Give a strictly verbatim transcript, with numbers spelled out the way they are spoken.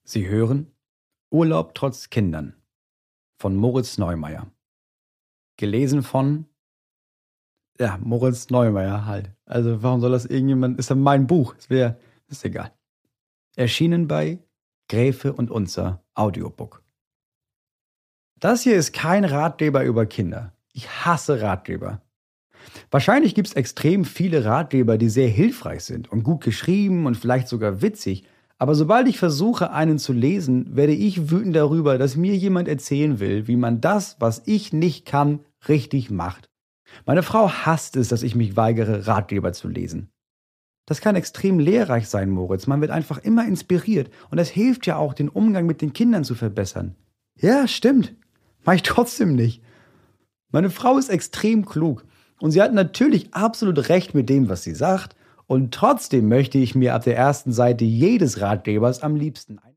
Sie hören Urlaub trotz Kindern von Moritz Neumeier. Gelesen von, ja, Moritz Neumeier halt. Also warum soll das irgendjemand, ist ja mein Buch, es wäre, ist egal. Erschienen bei Gräfe und Unzer Audiobook. Das hier ist kein Ratgeber über Kinder. Ich hasse Ratgeber. Wahrscheinlich gibt es extrem viele Ratgeber, die sehr hilfreich sind und gut geschrieben und vielleicht sogar witzig. Aber sobald ich versuche, einen zu lesen, werde ich wütend darüber, dass mir jemand erzählen will, wie man das, was ich nicht kann, richtig macht. Meine Frau hasst es, dass ich mich weigere, Ratgeber zu lesen. Das kann extrem lehrreich sein, Moritz. Man wird einfach immer inspiriert. Und das hilft ja auch, den Umgang mit den Kindern zu verbessern. Ja, stimmt. Mach ich trotzdem nicht. Meine Frau ist extrem klug. Und sie hat natürlich absolut recht mit dem, was sie sagt. Und trotzdem möchte ich mir ab der ersten Seite jedes Ratgebers am liebsten ein